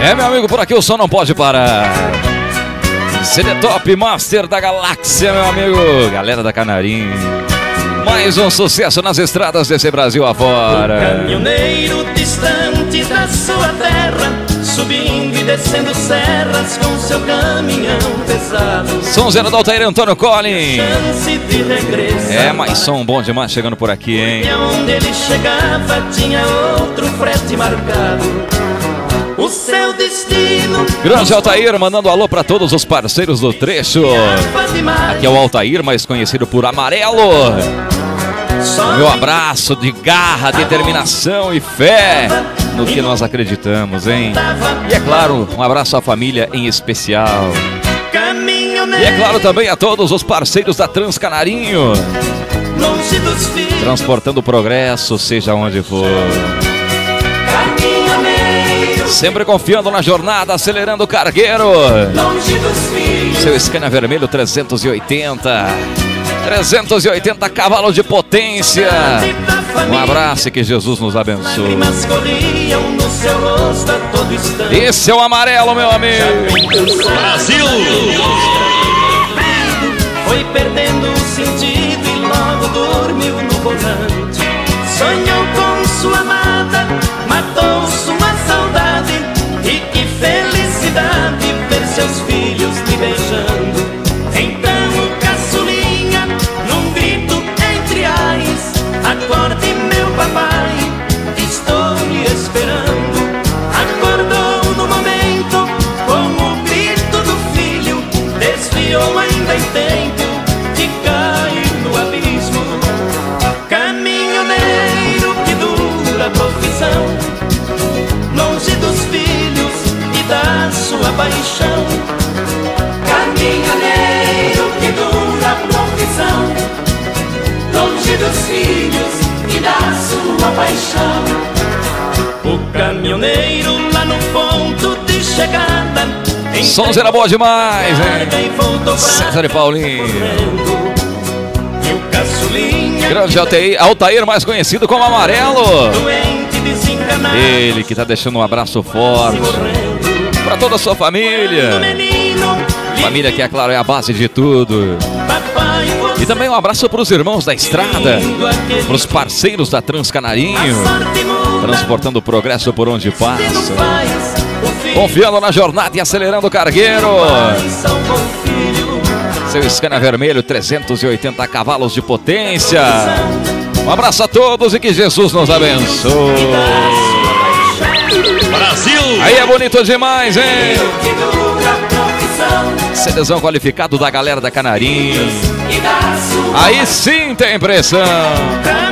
É, meu amigo, por aqui o som não pode parar. CD Top Master da Galáxia, meu amigo. Galera da Canarim. Mais um sucesso nas estradas desse Brasil afora. Caminhoneiro distante da sua terra, subindo e descendo serras com seu caminhão pesado. Sonzeiro do Altair Antônio Collin. Chance de regresso. É, mais som bom demais chegando por aqui, hein? E onde ele chegava tinha outro frete marcado. O seu destino. Grande Altair, mandando alô pra todos os parceiros do trecho. Aqui é o Altair, mais conhecido por Amarelo. Meu abraço de garra, determinação e fé no que nós acreditamos, hein? E é claro, um abraço à família em especial. E é claro também a todos os parceiros da Transcanarinho, transportando o progresso, seja onde for. Sempre confiando na jornada, acelerando o cargueiro. Seu Scania vermelho 380 cavalos de potência. Um abraço e que Jesus nos abençoe. Esse é o Amarelo, meu amigo. Brasil! Foi perdendo o sentido e logo dormiu no volante. Sonhou com sua amada, matou sua saudade. E que felicidade ver seus filhos lhe beijando. Então o caçulinha, num grito entre ais, acorde meu papai, estou lhe esperando. Acordou no momento, com o grito do filho, desviou ainda em tempo de cair no abismo. Caminhoneiro, que dura profissão, longe dos filhos e da sua paixão. Caminhoneiro, que dura profissão, longe dos filhos e da sua paixão. O caminhoneiro lá no ponto de chegada, Sonzeira boa demais, hein? César e Paulinho. E o caçulinha, grande Altair, mais conhecido como Amarelo. Ele que tá deixando um abraço forte pra toda a sua família. Família que, é claro, é a base de tudo. E também um abraço pros irmãos da estrada, pros parceiros da Transcanarinho, transportando o progresso por onde passa, confiando na jornada e acelerando o cargueiro. Seu Scania vermelho, 380 cavalos de potência. Um abraço a todos e que Jesus nos abençoe. Brasil! Aí é bonito demais, hein? CDzão qualificado da galera da Canarim. Aí sim tem pressão.